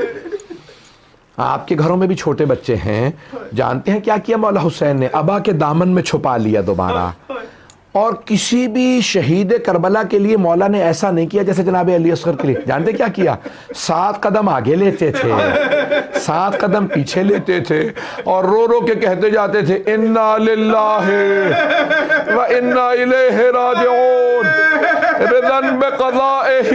آپ کے گھروں میں بھی چھوٹے بچے ہیں، جانتے ہیں کیا کیا مولا حسین نے؟ ابا کے دامن میں چھپا لیا دوبارہ۔ اور کسی بھی شہید کربلا کے لیے مولا نے ایسا نہیں کیا جیسے جناب علی اصغر کے لیے، جانتے کیا کیا؟ 7 قدم آگے لیتے تھے، 7 قدم پیچھے لیتے تھے، اور رو رو کے کہتے جاتے تھے انا للہ و انا الیہ راجعون رضا بقضائہ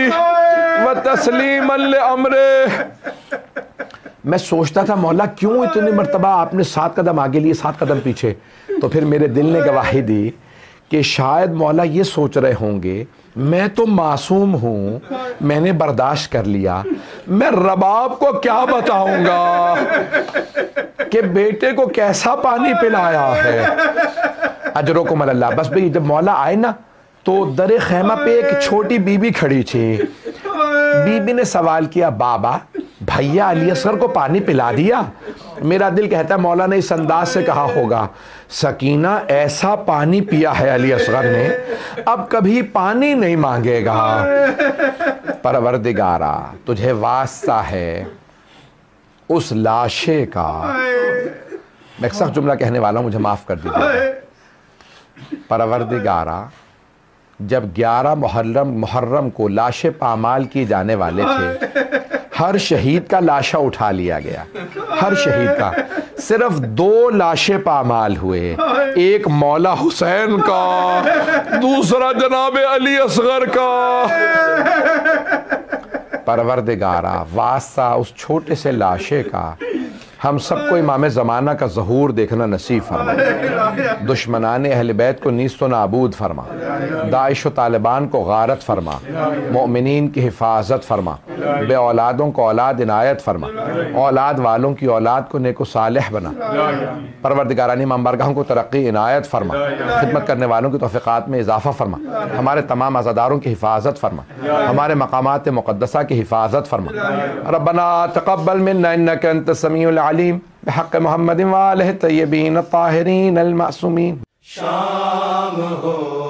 و تسلیما لامرہ۔ میں سوچتا تھا مولا کیوں اتنی مرتبہ آپ نے 7 قدم آگے لیے 7 قدم پیچھے؟ تو پھر میرے دل نے گواہی دی کہ شاید مولا یہ سوچ رہے ہوں گے میں تو معصوم ہوں، میں نے برداشت کر لیا، میں رباب کو کیا بتاؤں گا کہ بیٹے کو کیسا پانی پلایا ہے۔ اجرکم اللہ۔ بس بھئی جب مولا آئے نا تو در خیمہ پہ ایک چھوٹی بی بی کھڑی تھی، بی بی نے سوال کیا بابا بھیا علی اصغر کو پانی پلا دیا؟ میرا دل کہتا ہے مولا نے اس انداز سے کہا ہوگا سکینہ ایسا پانی پیا ہے علی اصغر نے اب کبھی پانی نہیں مانگے گا۔ پروردگارا تجھے واسطہ ہے اس لاشے کا، میں ایک سخت جملہ کہنے والا ہوں مجھے معاف کر دیجیے۔ پروردگارا جب 11 محرم کو لاشیں پامال کی جانے والے تھے، ہر شہید کا لاشا اٹھا لیا گیا، ہر شہید کا، صرف 2 لاشیں پامال ہوئے، ایک مولا حسین کا، دوسرا جناب علی اصغر کا۔ پروردگارا واسطہ اس چھوٹے سے لاشے کا، ہم سب کو امام زمانہ کا ظہور دیکھنا نصیب فرما، دشمنان اہل بیت کو نیست و نابود فرما، داعش و طالبان کو غارت فرما، مؤمنین کی حفاظت فرما، بے اولادوں کو اولاد عنایت فرما، اولاد والوں کی اولاد کو نیک و صالح بنا۔ پروردگارانی امام بارگاہوں کو ترقی عنایت فرما، خدمت کرنے والوں کی توفیقات میں اضافہ فرما، ہمارے تمام عزاداروں کی حفاظت فرما، ہمارے مقامات مقدسہ کی حفاظت فرما۔ ربنا تقبل منا انک انت السمیع العلیم بحق محمد وآلہ الطیبین الطاہرین المعصومین۔ شام ہو